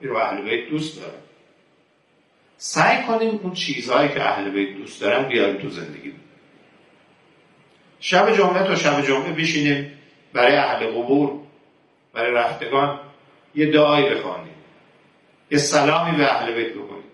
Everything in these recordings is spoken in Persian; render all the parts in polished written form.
این رو اهل بیت دوست دارن. سعی کنیم اون چیزهایی که اهل بیت دوست دارن بیاریم تو زندگی. شب جمعه تا شب جمعه بشینیم برای اهل قبور، برای رفتگان یه دعایی بخوانیم، یه سلامی به اهل بیت بکنیم،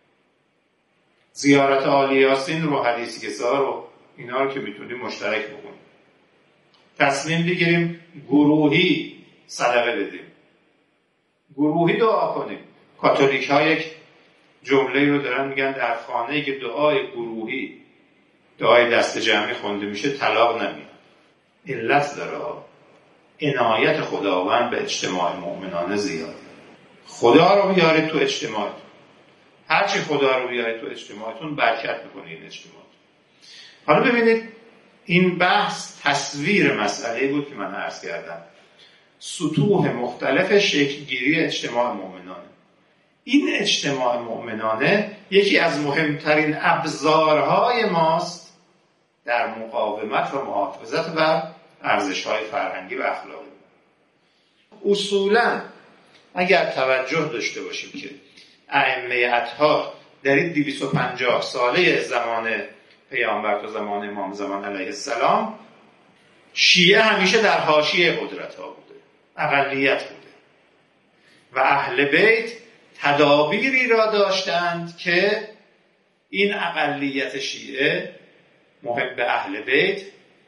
زیارت عالی یاسین رو، حدیث کسا رو، اینا رو که میتونیم مشترک بکنیم. تصمیم بگیریم گروهی صدقه بدیم، گروهی دعا کنیم. کاتولیک ها یک جمله رو دارن میگن در خانه‌ای که دعای گروهی، دعای دست جمعی خونده میشه طلاق نمیاد. علت داره، عنایت خداوند به اجتماع مؤمنانه زیاده. خدا رو بیارید تو اجتماعتون، هرچی خدا رو بیارید تو اجتماعتون برکت میکنه این اجتماع. حالا ببینید این بحث تصویر مسئله بود که من عرض کردم، سطوح مختلف شکلگیری اجتماع مؤمنانه. این اجتماع مؤمنانه یکی از مهمترین ابزارهای ماست در مقاومت و محافظت بر ارزش‌های فرهنگی و اخلاقی. اصولاً اگر توجه داشته باشیم که ائمه اطهار در این 250 ساله زمان پیامبر تا زمان امام زمان علیه السلام، شیعه همیشه در حاشیه قدرت ها بوده، اقلیت بوده و اهل بیت تدابیری را داشتند که این اقلیت شیعه محب اهل بیت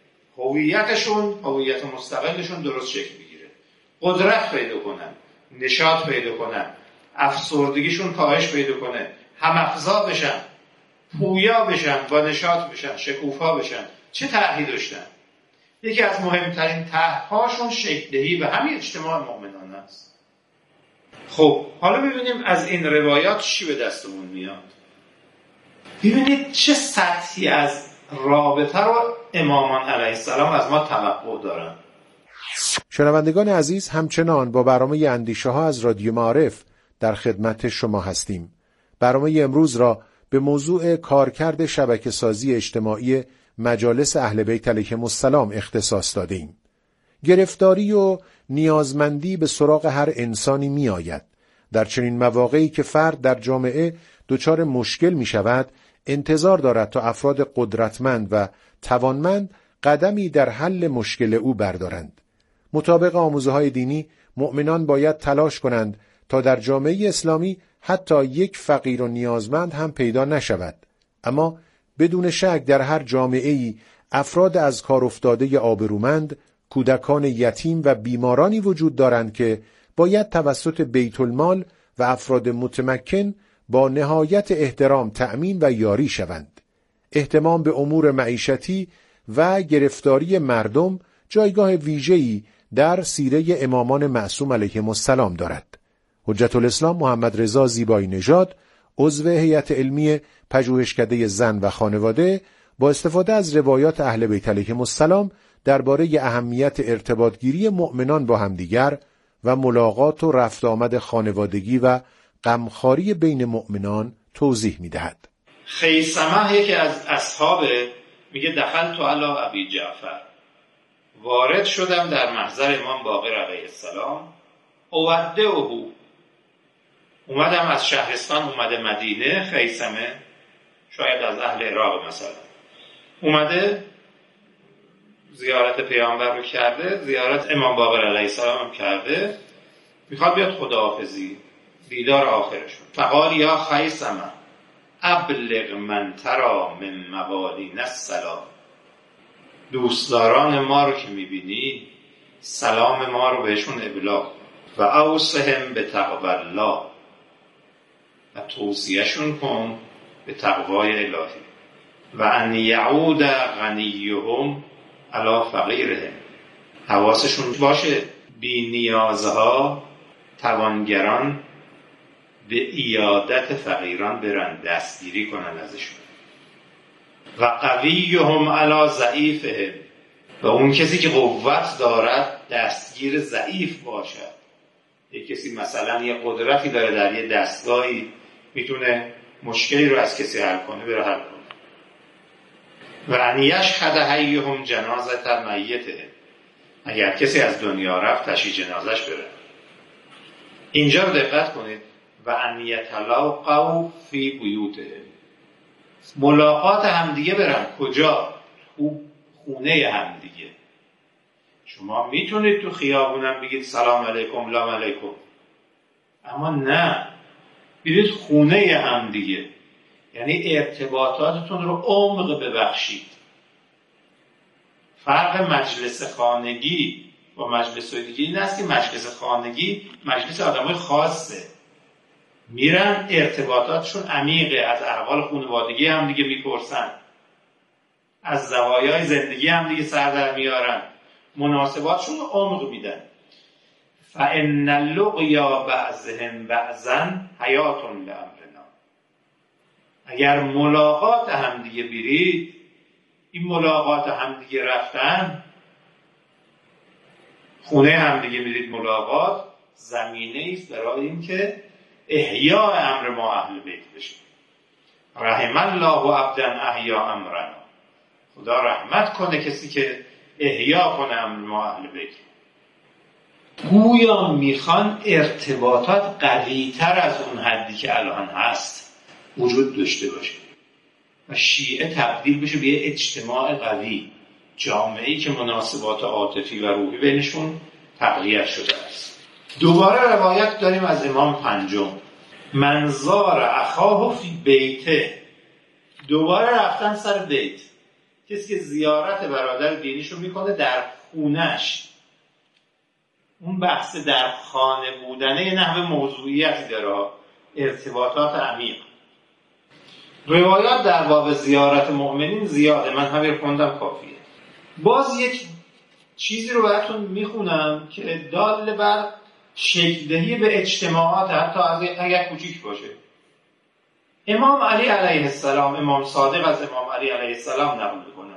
هویت مستقلشون درست شکل بگیره، قدرت پیدا کنن، نشاط پیدا کنن، افسردگیشون کاهش پیدا کنه، هم افزا بشن، پویا بشن، با نشاط بشن، شکوفا بشن. چه طرحی داشتن؟ یکی از مهمترین طرح‌هاشون شکل‌دهی به همین اجتماع مؤمنانه است. خب حالا ببینیم از این روایات چی به دستمون میاد. ببینید چه سطحی از رابطه رو امامان علیه السلام از ما توقع دارن. شنوندگان عزیز، همچنان با برنامه اندیشه ها از رادیو معارف در خدمت شما هستیم. برنامه امروز را به موضوع کارکرد شبکه‌سازی اجتماعی مجالس اهل بیت علیهم السلام اختصاص دادیم. گرفتاری و نیازمندی به سراغ هر انسانی می آید. در چنین مواقعی که فرد در جامعه دچار مشکل می شود، انتظار دارد تا افراد قدرتمند و توانمند قدمی در حل مشکل او بردارند. مطابق آموزه‌های دینی، مؤمنان باید تلاش کنند تا در جامعه اسلامی حتی یک فقیر و نیازمند هم پیدا نشود. اما بدون شک در هر جامعه‌ای افراد از کار افتاده آبرومند، کودکان یتیم و بیمارانی وجود دارند که باید توسط بیت المال و افراد متمکن با نهایت احترام تأمین و یاری شوند. اهتمام به امور معیشتی و گرفتاری مردم جایگاه ویژه‌ای در سیره امامان معصوم علیهم السلام دارد. حجت الاسلام محمد رضا زیبایی نژاد، عضو هیئت علمی پژوهشکده زن و خانواده، با استفاده از روایات اهل بیت علیهم السلام درباره اهمیت ارتباطگیری مؤمنان با همدیگر و ملاقات و رفت آمد خانوادگی و غمخواری بین مؤمنان توضیح می‌دهد. خیثمه یکی از اصحاب میگه دخلت علی ابی جعفر، وارد شدم در محضر امام باقر علیه السلام، اودعه، اومدم از شهرستان اومده مدینه. خیثمه شاید از اهل عراق مثلا اومده زیارت پیامبر رو کرده، زیارت امام باقر علیه السلام هم کرده، میخواد بیاد خداحافظی، دیدار آخرشون. فقال یا خیثمه ابلغ من ترا من موالین السلام، دوستداران ما رو که میبینی سلام ما رو بهشون ابلاغ و اوصهم به تقوی الله، و توصیهشون کن به تقوای الهی، و ان یعود غنیهم علی فقیرهم، حواسشون باشه بی نیازها توانگران به عیادت فقیران برن، دستگیری کنن ازشون. و قویهم علی ضعیفهم، و اون کسی که قوت دارد دستگیر ضعیف باشد. یک کسی مثلا یه قدرتی داره در یه دستگاهی، میتونه مشکلی رو از کسی حل کنه، بره حل کنه. و ان یشهد حیهم جنازه میته، اگر کسی از دنیا رفت تشییع جنازش بره. اینجا رو دقت کنید، و ان یتلاقوا فی بیوتهم. ملاقات همدیگه برن کجا؟ تو خونه همدیگه. شما میتونید تو خیابونم بگید سلام علیکم لام علیکم، اما نه، برید خونه همدیگه. یعنی ارتباطاتتون رو عمق ببخشید. فرق مجلس خانگی با مجلس دیگه این است که مجلس خانگی مجلس آدمای خاصه، میرن ارتباطاتشون عمیقه، از احوال خانوادگی هم دیگه میپرسن، از زوایای زندگی هم دیگه سر در میارن، مناسباتشون رو عمق میدن. فإن اللقیا بعضهم بعضا حیات لأمرنا. اگر ملاقات هم دیگه برید، این ملاقات هم دیگه رفتن، خونه هم دیگه میرید ملاقات، زمینه ایست برای این که احیاء امر ما اهل بیت بشه. رحم الله عبدا احیا امرنا. خدا رحمت کنه کسی که احیا کنه امر ما اهل بیت. گویا میخوان ارتباطات قوی‌تر از اون حدی که الان هست وجود داشته باشه و شیعه تبدیل بشه به یه اجتماع قوی، جامعه‌ای که مناسبات عاطفی و روحی بینشون تقویت شده است. دوباره روایت داریم از امام پنجم، من زار اخاه فی بیته. دوباره رفتن سر بیت. کسی که زیارت برادر دینیشو میکنه در خونش، اون بحث در خانه بودنه یه نحو موضوعیتی داره، ارتباطات عمیق. روایات در باب زیارت مؤمنین زیاده، من همین خوندم کافیه. باز یک چیزی رو براتون میخونم که دال بر شکل‌دهی به اجتماعات، حتی اگر کوچیک باشه. امام علی علیه السلام، امام صادق از امام علی علیه السلام نقل میکنم،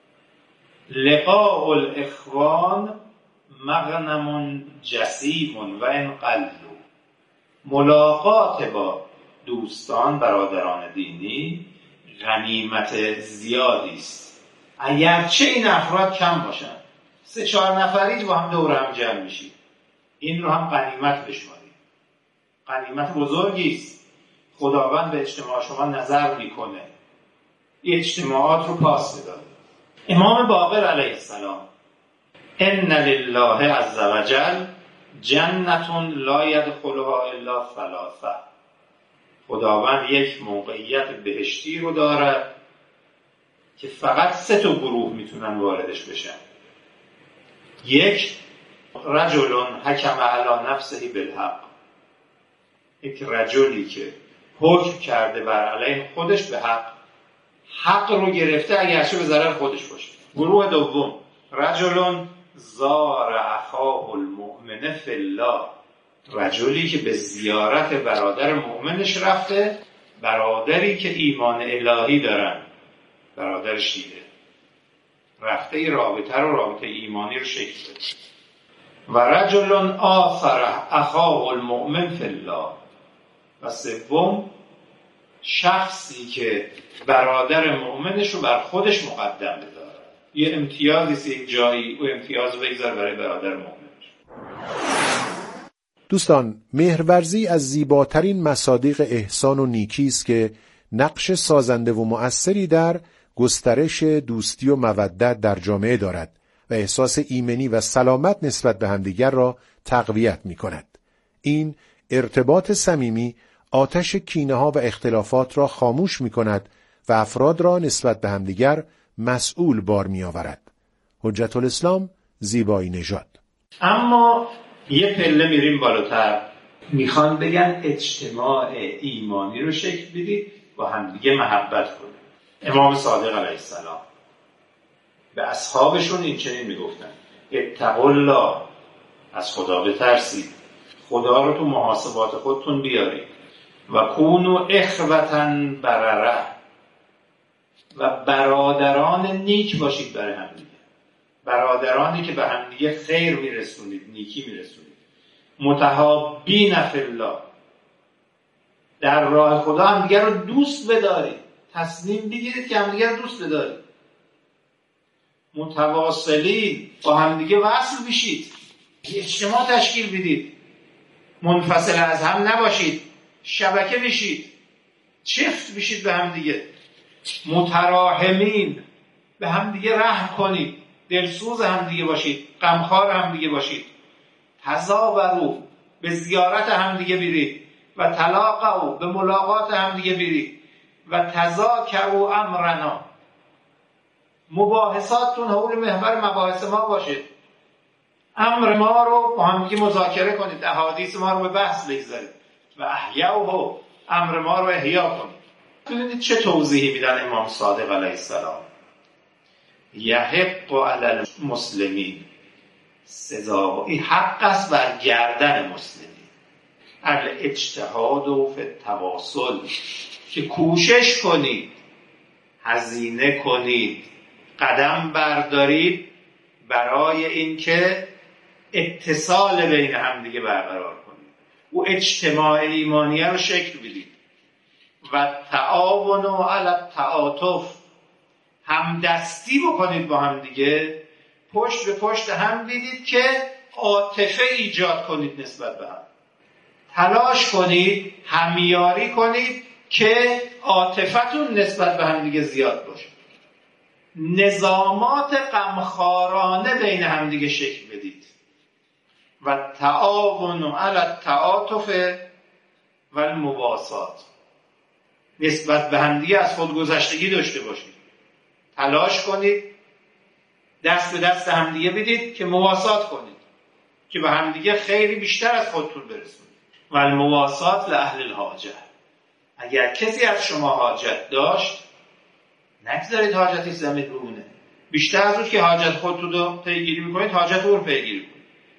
لقاء الاخوان مغنم جسیم و ان قلوا. ملاقات با دوستان، برادران دینی غنیمت زیادی است، اگرچه این افراد کم باشن. 3-4 نفری با هم دور هم جمع میشید، این رو هم غنیمت بشمارید. غنیمت بزرگی است. خداوند به اجتماع شما نظر میکنه، این اجتماعات رو پاس بداد. امام باقر علیه السلام، ان لله عز وجل جنت لا يدخلها الا ثلاثه. خداوند یک موقعیت بهشتی رو داره که فقط 3 گروه میتونن واردش بشن. یک، رجل حکم علی نفسه بالحق. یک رجلی که حکم کرده بر علیه خودش به حق رو گرفته، اگرچه به ضرر خودش باشه. گروه دوم، رجل زار اخاه المؤمن فی الله. رجلی که به زیارت برادر مؤمنش رفته، برادری که ایمان الهی دارن، برادر شیعه، رفته ای رابطه ایمانی رو شکل بده. و رجل آثر اخاه المؤمن فی الله. و سوم، شخصی که برادر مؤمنش رو بر خودش مقدم بداره، یه امتیازی یک جایی و امتیاز بگذار برای برادر مؤمنش. دوستان، مهرورزی از زیباترین مصادیق احسان و نیکی است که نقش سازنده و مؤثری در گسترش دوستی و مودت در جامعه دارد و احساس ایمنی و سلامت نسبت به همدیگر را تقویت می کند. این ارتباط صمیمی آتش کینه‌ها و اختلافات را خاموش می کند و افراد را نسبت به همدیگر مسئول بار می آورد. حجت الاسلام زیبایی نژاد. اما یه پله میریم بالاتر، میخوان بگن اجتماع ایمانی رو شکل بدید، با همدیگه محبت کنید. امام صادق علیه السلام به اصحابشون این چنین میگفتن، اتقوا الله، از خدا بترسید، خدا رو تو محاسبات خودتون بیارید. و کونوا اخوة برره، و برادران نیک باشید برای همدیگه، برادرانی که به همدیگه خیر میرسونید، نیکی میرسونید. متحابین فی الله، در راه خدا همدیگه رو دوست بدارید، تصمیم بگیرید که همدیگه رو دوست بدارید. متواصلین، با همدیگه وصل بشید، اجتماع تشکیل بدید، منفصل از هم نباشید. شبکه بشید، چفت بشید به هم دیگه، متراحمین، به هم دیگه رحم کنید، دلسوز هم دیگه باشید، غمخوار هم دیگه باشید. تزاوروا، به زیارت هم دیگه برید، و تلاقوا، به ملاقات هم دیگه برید، و تذاکروا امرنا، مباحثاتتون حول محور مباحث ما باشه، امر ما رو با هم دیگه مذاکره کنید، احادیث ما رو به بحث بگذارید، و احیوه، امر ما رو احیا کنید. ببینید چه توضیحی میدن امام صادق علیه السلام. یحق علی المسلمین، سزاواری حق است بر گردن مسلمین، الاجتهاد و فی التواصل، که کوشش کنید، هزینه کنید، قدم بردارید برای اینکه اتصال بین هم دیگه برقرار کنید، و اجتماع ایمانیه رو شکل بدید. و تعاون علی التعاطف، همدستی بکنید با هم دیگه، پشت به پشت هم دیدید که عاطفه ایجاد کنید نسبت به هم، تلاش کنید، همیاری کنید که عاطفتون نسبت به هم دیگه زیاد باشه، نظامات غمخوارانه بین هم دیگه شکل بدید. و تعاون علی التعاطف و المواسات، نسبت به هم دیگه از خودگذشتگی داشته باشید، تلاش کنید دست به دست همدیگه بدید که مواسات کنید، که به همدیگه خیلی بیشتر از خودتون برسونید. و المواسات لأهل الحاجه، اگر کسی از شما حاجت داشت، نگذارید حاجتی زمین بمونه، بیشتر از اون که حاجت خودتون رو پیگیری میکنید، حاجت اون رو پیگیری کنید.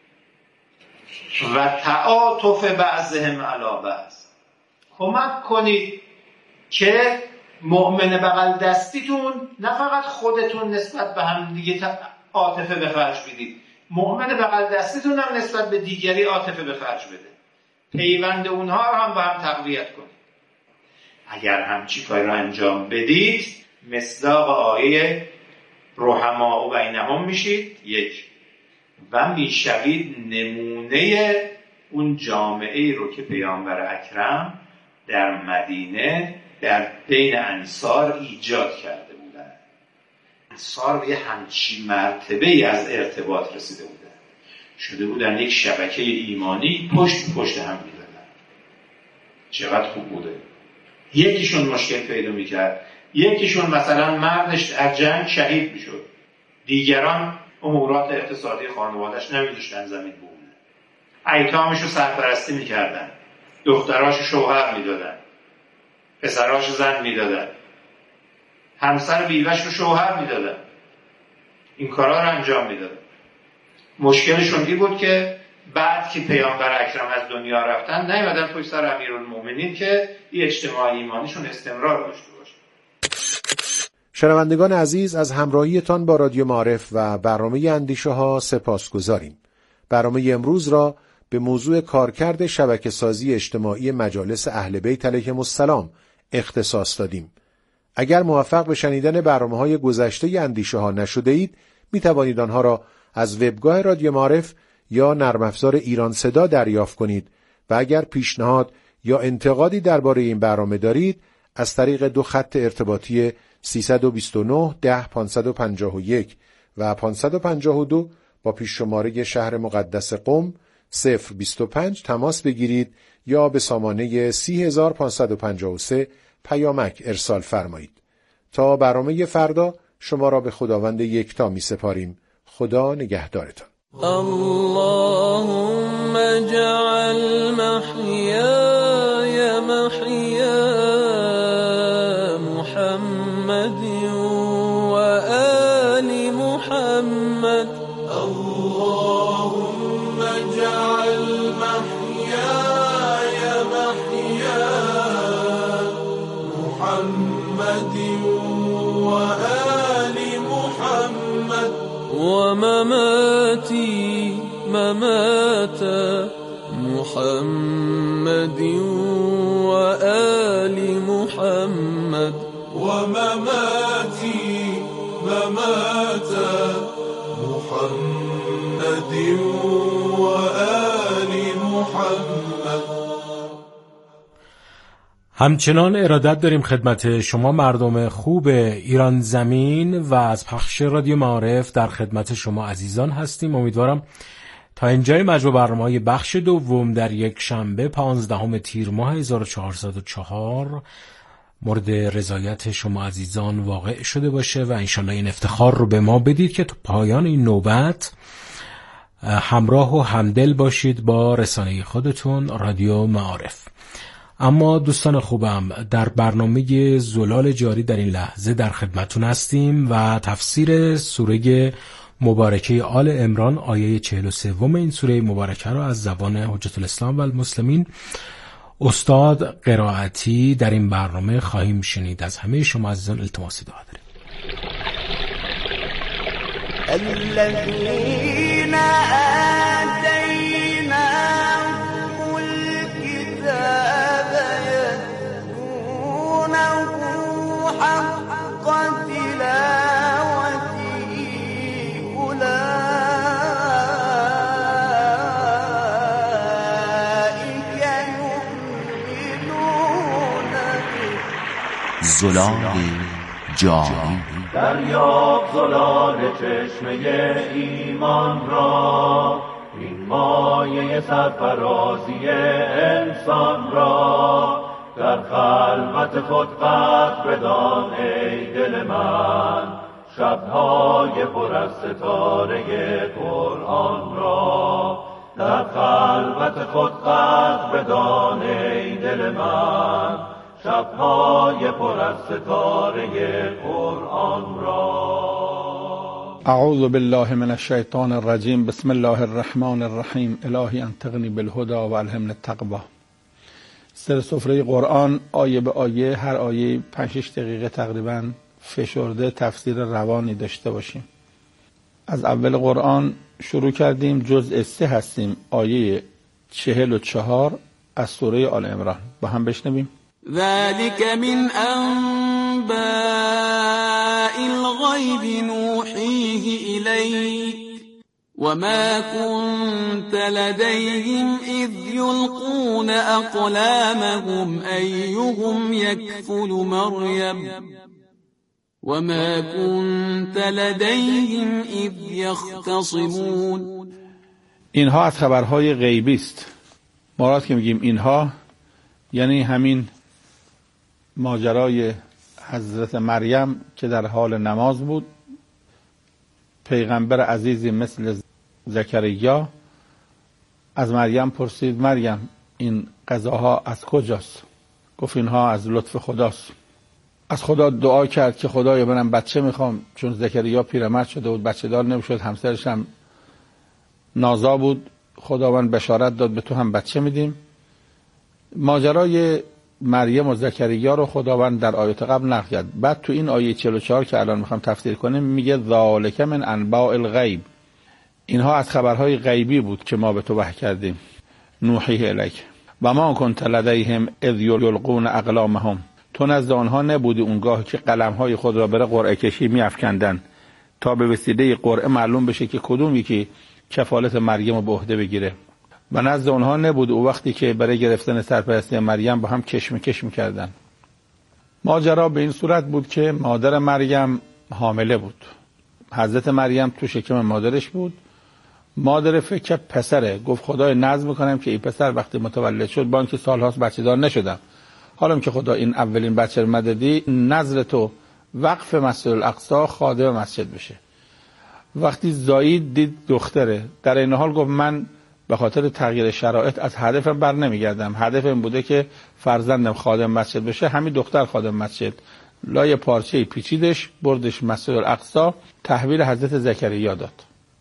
و تعاطف بعضهم علی بعض، کمک کنید که مؤمن بغل دستیتون نه فقط خودتون نسبت به هم دیگه عاطفه به خرج بدید، مؤمن بغل دستیتون هم نسبت به دیگری عاطفه به خرج بده، پیوند اونها رو هم با هم تقویت کنید. اگر همچی کاری رو انجام بدید، مصداق آیه رحماء بینهم میشید، یک، و میشوید نمونه اون جامعه رو که پیامبر اکرم در مدینه در بین انصار ایجاد کرده بودن. انصار به همچین مرتبه‌ای از ارتباط رسیده بودن، شده بودن یک شبکه ایمانی، پشت به پشت هم می‌زدن. چقدر خوب بوده. یکیشون مشکل پیدا می‌کرد، یکیشون مثلا مردش در جنگ شهید می‌شد، دیگران امورات اقتصادی خانواده‌اش نمی‌ذاشتن زمین بمونه، ایتامش رو سرپرستی می‌کردن، دختراش شوهر می‌دادن، پسراش زن میدادن، همسر بیوهش رو شوهر میدادن، این کارا رو انجام میدادن. مشکلشون این بود که بعد که پیامبر اکرم از دنیا رفتن، نیومدن پشت سر امیرالمومنین که این اجتماع ایمانیشون استمرار داشته باشه. شنوندگان عزیز، از همراهیتان با رادیو معارف و برنامه اندیشه ها سپاسگزاریم. برنامه امروز را به موضوع کارکرد شبکه‌سازی اجتماعی مجالس اهل بیت علیهم السلام اختصاص دادیم. اگر موفق به شنیدن برنامه‌های گذشته اندیشه ها نشده اید، می توانید آنها را از وبگاه رادیو معارف یا نرم افزار ایران صدا دریافت کنید و اگر پیشنهاد یا انتقادی درباره این برنامه دارید، از طریق 2 خط ارتباطی 329 10 551 و 552 با پیش شماره شهر مقدس قم 025 تماس بگیرید یا به سامانه 30553 پیامک ارسال فرمایید. تا برنامه فردا شما را به خداوند یکتا می سپاریم. خدا نگهدارتان. اللهم اجعل محیای محیا محمد و آل محمد. اللهم اجعل محیای محیا محمد و آل محمد و مماتي ممات محمد وآل محمد ومماتي ممات محمد وآل محمد. همچنان ارادت داریم خدمت شما مردم خوب ایران زمین و از پخش رادیو معارف در خدمت شما عزیزان هستیم. امیدوارم تا اینجای مجموع برنامه‌های بخش دوم در یک شنبه 15 تیر ماه 1404 مورد رضایت شما عزیزان واقع شده باشه و انشالله این افتخار رو به ما بدید که تا پایان این نوبت همراه و همدل باشید با رسانه خودتون رادیو معارف. اما دوستان خوبم، در برنامه زلال جاری در این لحظه در خدمتون هستیم و تفسیر سوره مبارکه آل عمران آیه 43 این سوره مبارکه رو از زبان حجت الاسلام و المسلمین استاد قرائتی در این برنامه خواهیم شنید. از همه شما عزیزان التماس دعا داریم. الذين آتيناهم الكتاب يتلونه حق تلاوته أولئك يؤمنون به. زلال جاری دریاب زلال چشمه ایمان را، این مایه سرفرازی انسان را. در خلوت خود قدر بدان ای دل من، شبهای پر از ستاره قرآن را. در خلوت خود قدر بدان ای دل من، شبهای پر از ستاره قرآن را. اعوذ بالله من الشیطان الرجیم. بسم الله الرحمن الرحیم. الهی انطقنی بالهدى و الهمنی التقوی. سر سفره قرآن آیه به آیه، هر آیه 5-6 دقیقه تقریبا فشرده تفسیر روانی داشته باشیم. از اول قرآن شروع کردیم، جزء 3 هستیم، آیه 44 از سوره آل عمران. با هم بشنویم. ذلك من أنباء الغيب نوحيه إليك وما كنت لديهم إذ يلقون أقلامهم أيهم يكفل مريم وما كنت لديهم إذ يختصمون. اینها از خبرهای غیبی است. مراد که میگیم اینها یعنی همین ماجرای حضرت مریم که در حال نماز بود، پیغمبر عزیزی مثل زکریا از مریم پرسید مریم این غذاها از کجاست؟ گفت اینها از لطف خداست. از خدا دعا کرد که خدایا منم بچه میخوام، چون زکریا پیرمرد شده بود، بچه دار نمیشد، همسرش هم نازا بود. خداوند بشارت داد به تو هم بچه میدیم. ماجرای مریم و زکریا رو خداوند در آیات قبل نقل کرد. بعد تو این آیه 44 که الان میخوام تفسیر کنیم میگه ذالک من انباء الغیب، اینها از خبرهای غیبی بود که ما به تو وحی کردیم. نوحیه الیک و ما کنت لدیهم اذ یلقون اقلامهم، تو نزد آنها نبودی اونگاه که قلمهای خود را بر قرعه کشی میافکندن تا به وسیله قرعه معلوم بشه که کدوم یکی کفالت مریم رو به عهده بگیره. و نزد اونها نبود او وقتی که برای گرفتن سرپرستی مریم با هم کشمکش میکردن. ماجرا به این صورت بود که مادر مریم حامله بود. حضرت مریم تو شکم مادرش بود. مادر فکر پسره، گفت خدای نذر میکنم که این پسر وقتی متولد شد، با اینکه سالهاست بچه دار نشدم، حالا که خدا این اولین بچه رو مددی، نذر تو وقف مسجد الاقصی خادم مسجد بشه. وقتی زاید دید دختره، در این حال گفت من به خاطر تغییر شرایط از هدفم بر نمیگردم. هدف این بوده که فرزندم خادم مسجد بشه. همین دختر خادم مسجد، لای پارچه پیچیدش، بردش مسجد الاقصی، تحویل حضرت زکریا داد.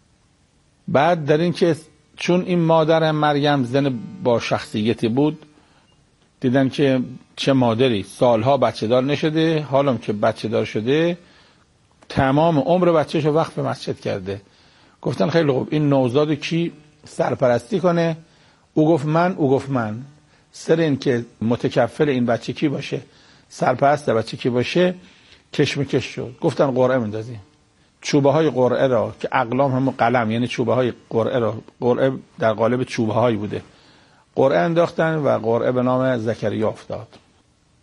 بعد در این که چون این مادر مریم زن با شخصیتی بود، دیدن که چه مادری سالها بچه دار نشده، حالا که بچه دار شده تمام عمر بچه‌شو وقف مسجد کرده. گفتن خیلی خوب، این نوزاد کی سرپرستی کنه؟ او گفت من، او گفت من. سر این که متکفل این بچه کی باشه، سرپرست بچه کی باشه، کشمکش شد. گفتن قرعه میندازیم. چوبه های قرعه را که اقلام همون قلم، یعنی چوبه های قرعه را، قرعه در قالب چوبه هایی بوده، قرعه انداختن و قرعه به نام زکریا افتاد.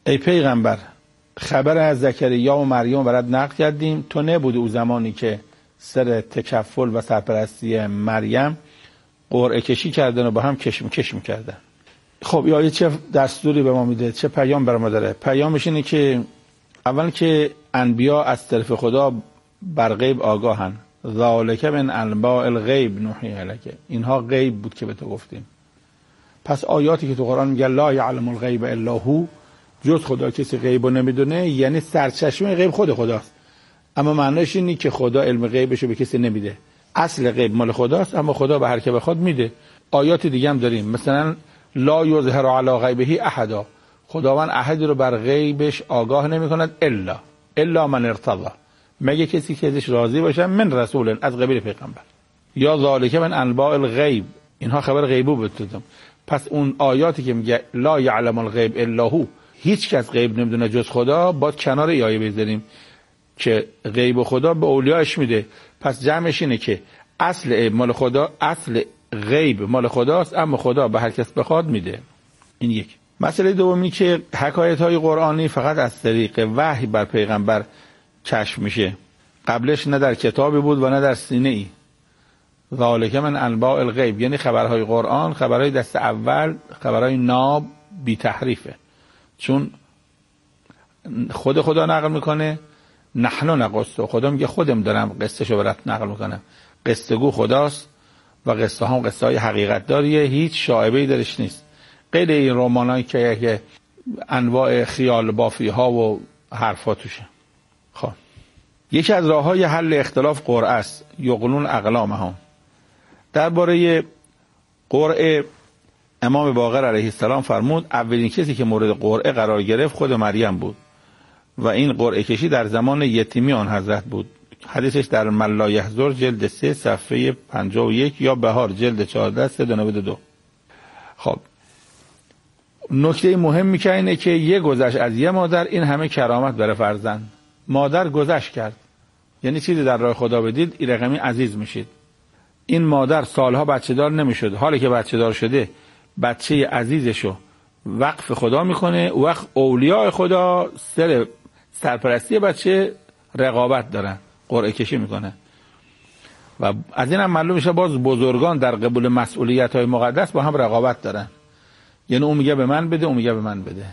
ای پیغمبر خبر از زکریا و مریم برات نقل کردیم، تو نبودی او زمانی که سر تکفل و سرپرستی مریم قرعه کشی کردن و با هم کشم میکردن. خب این آیه چه دستوری به ما میده، چه پیام بر ما داره؟ پیامش اینه که اول که انبیا از طرف خدا بر غیب آگاهن. ذالک من انباء الغیب نوحی الیک، اینها غیب بود که به تو گفتیم. پس آیاتی که تو قرآن میگه لا یعلم الغیب الا هو، جز خدا کسی غیبو نمیدونه، یعنی سرچشمه غیب خود خداست، اما معنیش اینه که خدا علم غیبشو به کسی نمیده. اصل غیب مال خداست، اما خدا به هر که بخواد میده. آیات دیگه هم داریم، مثلا لا یظهر علی غیبه احدا، خداوند احدی رو بر غیبش آگاه نمیکند الا من ارتضی، مگه کسی که ازش راضی باشه، من رسول، از قبیل پیغمبر. یا ذالک من انباء الغیب، اینها خبر غیبو بتودم. پس اون آیاتی که میگه لا یعلم الغیب الا هو، هیچ کس غیب نمیدونه جز خدا، باید کنار این آیه بذاریم که غیب خدا به اولیاش میده. پس جمعش اینه که اصل غیب مال خدا، اصل غیب مال خداست، اما خدا به هر کس بخواد میده. این یک. مسئله دومی که حکایت های قرآنی فقط از طریق وحی بر پیغمبر کشف میشه، قبلش نه در کتابی بود و نه در سینه ای. ذالک من انباء الغیب، یعنی خبرهای قرآن خبرهای دست اول، خبرهای ناب بی تحریفه، چون خدا نقل میکنه. نحن نقص، خدا میگه خودم دارم قصه شو برات نقل میکنم. قصه گو خداست و قصه هم قصه های حقیقت داریه، هیچ شایبه‌ای درش نیست. غیر این رمانایی که انواع خیال بافی ها و حرفا توشه. خب یکی از راه‌های حل اختلاف قرعه است، یغلون اقلامهم. درباره قرعه امام باقر علیه السلام فرمود اولین کسی که مورد قرعه قرار گرفت خود مریم بود و این قرعه کشی در زمان یتیمی آن حضرت بود. حدیثش در من لا یحضر جلد 3 صفحه 51 یا بهار جلد 14 392. خب نکته مهمی که اینه که یه گذشت از یه مادر این همه کرامت برای فرزند. مادر گذشت کرد، یعنی چیزی در راه خدا بدید این رقمی عزیز میشید. این مادر سالها بچه دار نمیشد، حالی که بچه دار شده بچه عزیزشو وقف خدا میکنه. وقت اولیاء خدا سرپرستی بچه رقابت دارن، قرعه کشی میکنه. و از این هم معلوم میشه باز بزرگان در قبول مسئولیت های مقدس با هم رقابت دارن، یعنی اون میگه به من بده، اون میگه به من بده.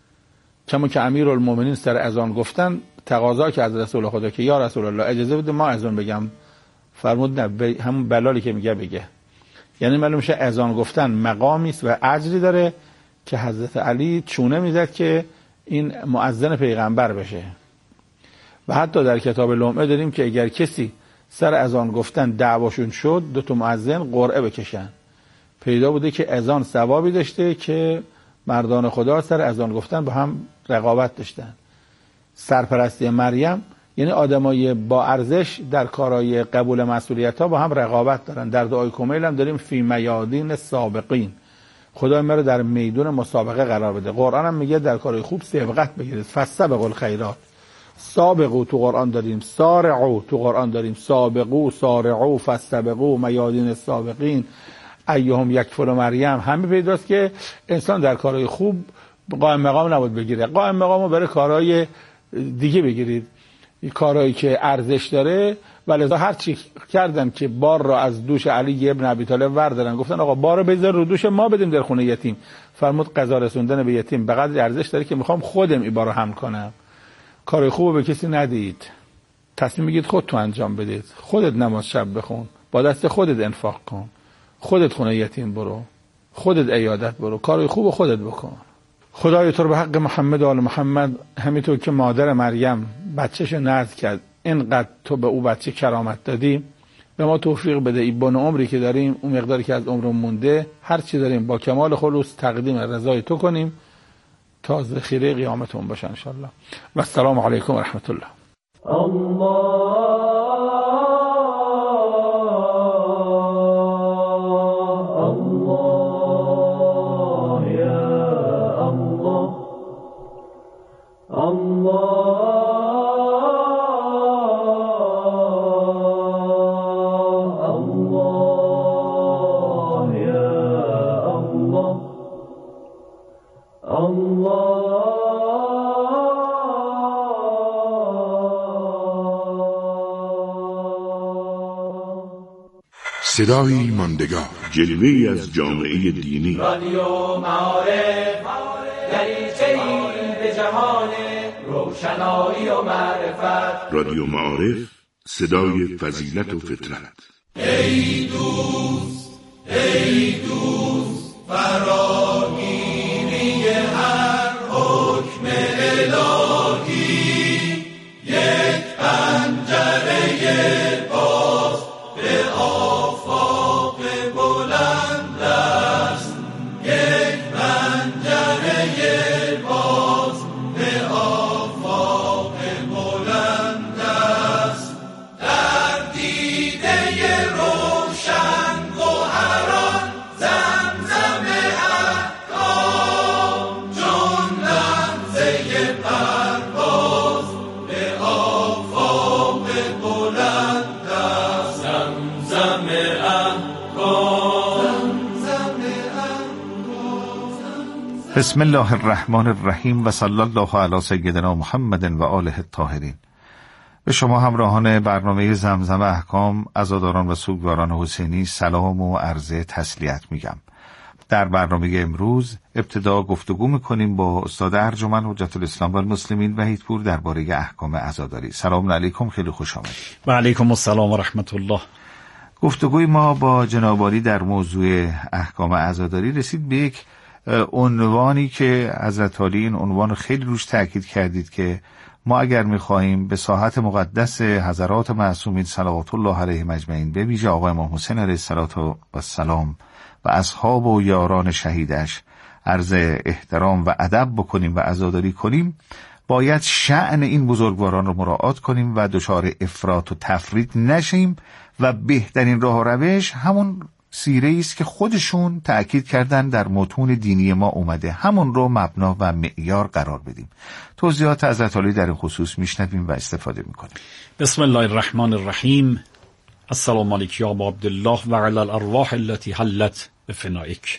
چون که امیرالمومنین سر اذان گفتن تقاضا که از رسول خدا که یا رسول الله اجازه بده ما اذان بگم، فرمود نه، همون بلالی که میگه بگه. یعنی معلوم میشه اذان گفتن مقامی است و اجری داره که حضرت علی چونه میزد که این مؤذن پیغمبر بشه. و حتی در کتاب لمعه داریم که اگر کسی سر اذان گفتن دعواشون شد، 2 مؤذن قرعه بکشن. پیدا بوده که اذان ثوابی داشته که مردان خدا سر اذان گفتن با هم رقابت داشتن. سرپرستی مریم یعنی آدمای با ارزش در کارهای قبول مسئولیت ها با هم رقابت دارن. در دعای کمیل هم داریم فی میادین سابقین، خدا ما رو در میدون مسابقه قرار بده. قرآن هم میگه در کارهای خوب سبقت بگیرید، فاستبقوا الخیرات. سابقو تو قرآن داریم، سارعو تو قرآن داریم، سابقو، سارعو، فاستبقوا میادین السابقین، ایهم یکفر مریم. همه پیداست که انسان در کارهای خوب قائم مقام نباید بگیره، قائم مقامو برای کارهای دیگه بگیرید، کارهایی که ارزش داره. ولی هر چی کردن که بار را از دوش علی ابن ابی طالب وردارن، گفتن آقا بار رو بذار رو دوش ما بدیم در خونه یتیم. فرمود غذا رسوندن به یتیم به قدر ارزش داره که میخوام خودم این بار رو حمل کنم. کار خوبو به کسی ندید، تصمیم بگید خودتون انجام بدید. خودت نماز شب بخون، با دست خودت انفاق کن، خودت خونه یتیم برو، خودت عیادت برو، کار خوب خودت بکن. خدای تو رو به حق محمد و آل محمد، همینطور که مادر مریم بچه‌شو نذر کرد، اینقدر تو به او بچه کرامت دادی، به ما توفیق بده این بن عمری که داریم، اون مقداری که از عمرمون مونده، هر چی داریم با کمال خلوص تقدیم رضای تو کنیم تا ذخیره قیامتون باشه ان شاء الله. و السلام علیکم و رحمت الله. Allah صدایی ماندگار، جلوه‌ای از جامعه دینی. رادیو معارف دریچه‌ای به جهان روشنایی و معرفت. رادیو معارف، صدای فضیلت و فطرت. ای دوست فراگیری هر حکم الهی، یک پنجره باز به آفاق بلند است، یک پنجره باز به آفاق بلند است. در دیده روشن گوهران زمزم احکام، چون لحظه پرواز به آفاق بلند است. زمزم بسم الله الرحمن الرحیم و صلی الله علی سیدنا محمد و آله الطاهرین. به شما همراهان برنامه زمزم احکام، عزاداران و سوگواران حسینی سلام و عرض تسلیت میگم. در برنامه امروز ابتدا گفتگو میکنیم با استاد ارجمند حجت الاسلام و المسلمین وحیدپور درباره احکام عزاداری. سلام علیکم، خیلی خوش آمدید. و علیکم السلام و رحمت الله. گفتگوی ما با جناب عالی در موضوع احکام عزاداری رسید به یک عنوانی که حضرت عالی این عنوان خیلی روش تاکید کردید که ما اگر می‌خواهیم به ساحت مقدس حضرات معصومین صلوات الله علیهم اجمعین، به ویژه آقا امام حسین علیه السلام و اصحاب و یاران شهیدش عرض احترام و ادب بکنیم و عزاداری کنیم، باید شأن این بزرگواران رو مراعات کنیم و دچار افراط و تفریط نشیم و بهترین راه و روش همون سیره است که خودشون تأکید کردن در متون دینی ما اومده، همون رو مبنا و معیار قرار بدیم. توضیحات حضرت عالی در این خصوص میشنویم و استفاده میکنیم. بسم الله الرحمن الرحیم. السلام علیک یا ابا عبدالله و علی الارواح التي حلت بفنائک.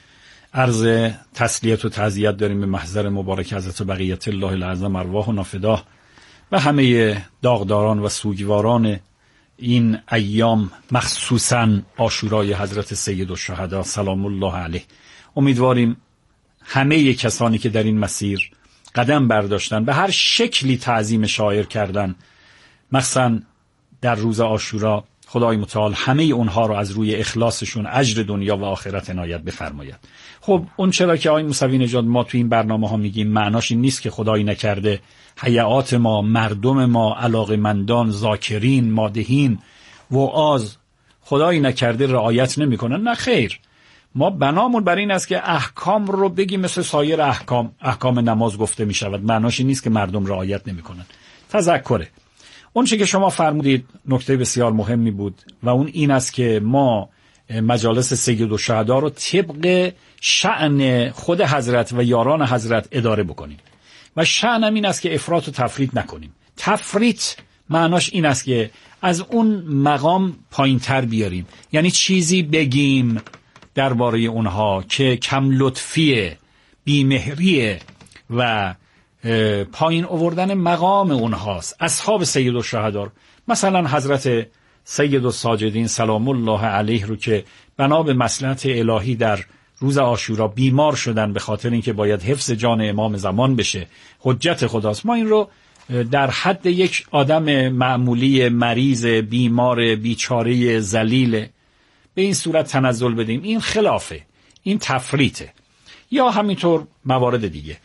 عرض تسلیت و تعزیت داریم به محضر مبارک حضرت بقیت الله العظم ارواحنا فداه و همه داغداران و سوگواران این ایام، مخصوصاً عاشورای حضرت سید الشهدا سلام الله علیه. امیدواریم همه کسانی که در این مسیر قدم برداشتن، به هر شکلی تعظیم شاعر کردن، مخصوصاً در روز عاشورا، خدای متعال همه اونها رو از روی اخلاصشون اجر دنیا و آخرت عنایت بفرماید. خب اون چرا که آقای موسوی نژاد ما تو این برنامه ها میگیم معناش این نیست که خدایی نکرده حیات ما، مردم ما، علاقمندان، ذاکرین، مادهین، وعاظ خدایی نکرده رعایت نمیکنن. نه خیر، ما بنامون بر این است که احکام رو بگیم مثل سایر احکام نماز گفته می شود. معناش این نیست که مردم رعایت نمیکنن. تذکره اون چی که شما فرمودید نکته بسیار مهمی بود و اون این است که ما مجالس سید الشهدا رو طبق شأن خود حضرت و یاران حضرت اداره بکنیم و شأنم این است که افراط و تفریط نکنیم. تفریط معناش این است که از اون مقام پایین تر بیاریم، یعنی چیزی بگیم درباره اونها که کم لطفیه، بیمهریه و پایین آوردن مقام اونهاست. اصحاب سید الشهدا، مثلا حضرت سید الساجدین سلام الله علیه رو که بنا به مصلحت الهی در روز عاشورا بیمار شدن به خاطر اینکه باید حفظ جان امام زمان بشه، حجت خداست، ما این رو در حد یک آدم معمولی مریض بیمار بیچاره ذلیل به این صورت تنزل بدیم، این خلافه، این تفریطه. یا همینطور موارد دیگه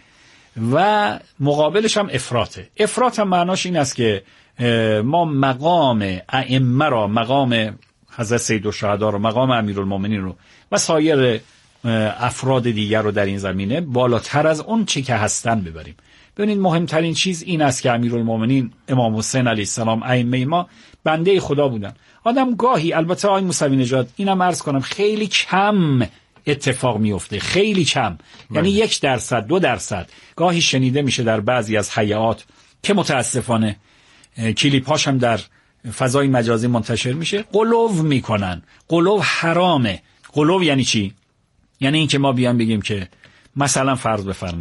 و مقابلش هم افراطه. افراط هم معناش این است که ما مقام ائمه را، مقام حضرت سید الشهدا رو، مقام امیرالمومنین رو و سایر افراد دیگر رو در این زمینه بالاتر از اون چی که هستن ببریم. ببینید مهمترین چیز این است که امیرالمومنین امام حسین علیه السلام ائمه ما بنده خدا بودن. آدم گاهی، البته آقای موسوی نژاد اینم عرض کنم خیلی کم اتفاق میفته، خیلی کم، یعنی 1%، 2% گاهی شنیده میشه در بعضی از حیات که متاسفانه کلیپاش هم در فضای مجازی منتشر میشه، غلو میکنن. غلو حرامه. غلو یعنی چی؟ یعنی این که ما بیان بگیم که مثلا فرض بفرمایید